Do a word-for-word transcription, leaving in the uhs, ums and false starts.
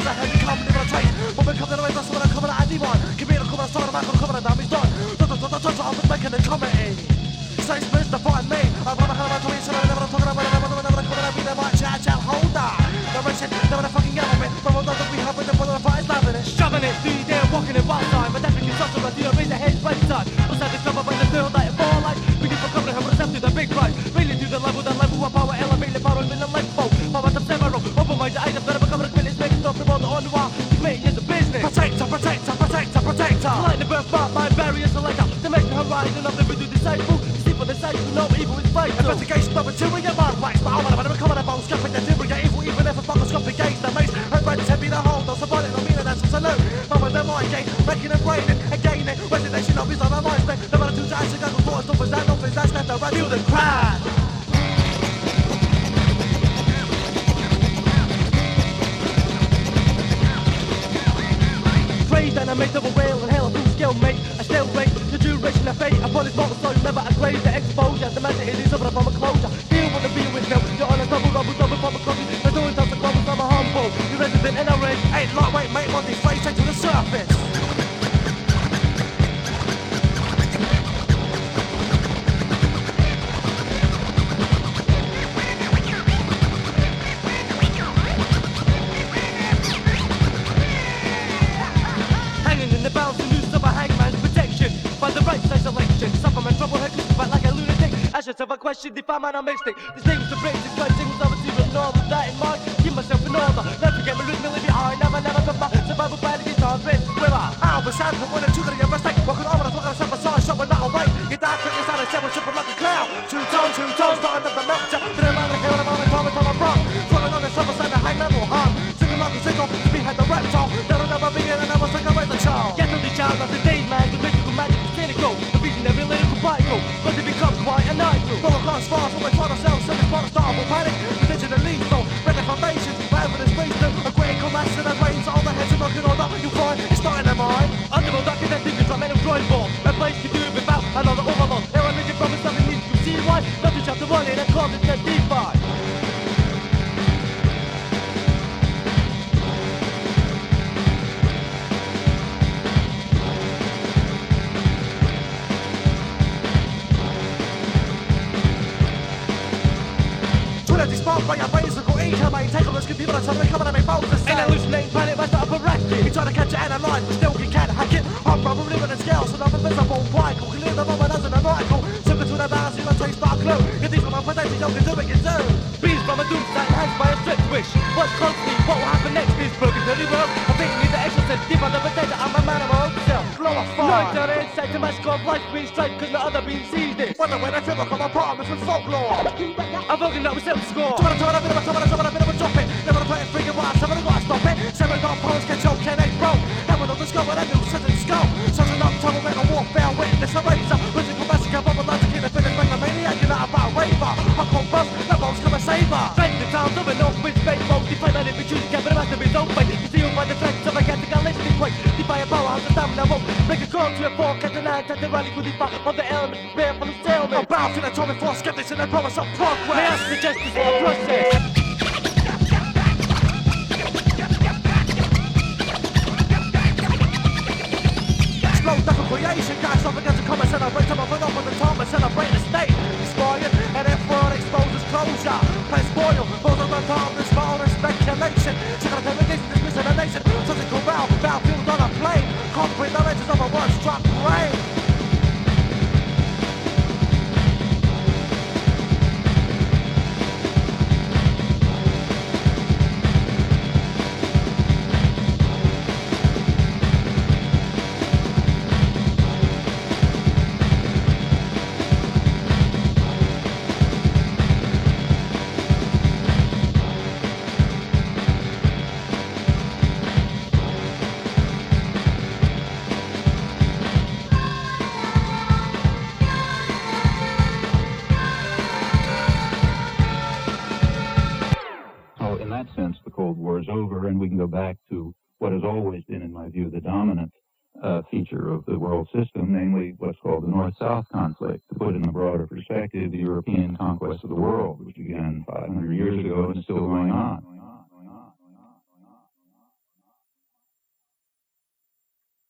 I had to come and trace. But when come to the way, that's when I come and I anyone. Give me the come and start, I'm going to come and I'm done. Don't, don't, don't, don't, I'm making a comedy. Say space to find me. I'm gonna have a tweet, so I never talk about it. I'm never gonna come and be there, my chat, chat, hold on. Never shit, never fucking yellow bit. But what does we have in the front of the fight, loving it? Shoving it, do you dare walking in wild time? But that's because something about you, raise the head, right side. What's that the cover by the third light, ball light? We keep on coming to have a step to the big prize. Really to the level, the level of power, elevate the power in the level. Power to several, open my eyes, better become a minute, make it off the road on the wall. Make it a business. Protector, protector, protector, protector. Light the birth bar, my barrier selector. To make the horizon of the video disciple. See for the sake of no evil is vital. Investigation of material man rights. But I want to become a bone, scuffing the timber, evil, even if it's microscopic gaze. The mace, her friends have been a hold. Don't survive it, don't mean it, that's a salute. But when they're mind game, making and braining, and gaining. Resignation of his on my mind, spec. The matter two giants, and go for us, don't present, don't present, that's the right to the crowd. Then I make double rail and hell full scale mate. I still rate the duration of fate upon his motor, so you never upgrade the exposure. The matter it is over from a closure. Feel what the be with now. You're on a double double double from a copy. The door is up the close, I'm a humble. You resident and I read. Ain't lightweight mate, want these slaves take to the surface. Of a question, define my mistake. Distinguish the breaks, it's like singles of a zero normal. That in mind, keep myself in order. Never forget my rhythm behind, never, never come back. Survival by the guitar, bridge, river. I'll be sad for one and two to get mistake. Walking over, I'm walking a side shot, but not away. Get that quick inside a seven, triple like a cloud. Two tones, two tones, starting up the melter. Then I'm on the hill, I'm on the top, I'm on the front. Falling on the summer side, the high level, huh? Singing like a single, behind the reptile. Then I'll never begin, and I was like a razor child. Get to the child of the days, man, the mythical magic is cynical. The vision, every lyrical particle. But they become quite a nightmare. As far as we try ourselves, so we try to start with panic. Religion and lethal, ready foundations, rather than wisdom. A critical mass and a brains, all the heads are knocking on up. You'll find it's starting their mind. Underworld, I can then think it's like metal drawing board. A place to do it without another overlord. There are living from something needs to see why. Nothing chapter one in a closet that defy. By your brains will go eat her mate. Take on this computer so they come and make both the same. Ain't hallucinating planet, master up a racket. You try to catch it and analyze, but still you can't hack it. I'm rubber ribbon and scales, so I'm invisible. Particle, clear the moment as an article. Simple to the balance, you don't taste dark glue. Get these from my potential, you can do it, you do. Bees from a doomsday, hands by a strict wish. What's constantly, what will happen next is broken to the world. I think you need the exercise, deep under the data. I'm a man of my own self. Glorified. No, down the inside to my score, life being straight, cause no other being seized it. Wonder when I feel like I'm a promise with folklore. I'm voting that we self score. Trying to turn a bit of a top and a top and a bit of a drop it. Never to play a figure wise, never to go and stop it. Seven dark poets get your can eight bro. Never know the scope of that new certain scope. Such a long time when I warfare, witness a razor. Physical massacre, bubble like to get a finish, make a maniac, you're not about a raver. I call bust, the bones come and save her. Strength the towns of an old bridge, fake mode. Defy that if we choose to get rid of his own fate. Concealed by the threats of a galactic listening quake. Defy a powerhouse, the stamina won't. Break a call to a fork at the night, at the rally could defy of the element, rare from the stalemate. I'm bound to the atomic force, skeptics and the promise of progress. May I suggest this is a process? Creation, guys, don't forget to come and celebrate. I'm open up on the time and celebrate the state. Inspired and everyone exposes closure. Play spoil, both of the time, this small and speculation. Check out the navigation, this mission of nation. Something go round, battlefield on a plane. Concrete the edges of a one-struck brain. Over, and we can go back to what has always been, in my view, the dominant uh, feature of the world system, namely what's called the North-South conflict. To put in a broader perspective, the European conquest of the world, which began five hundred years ago and is still going on.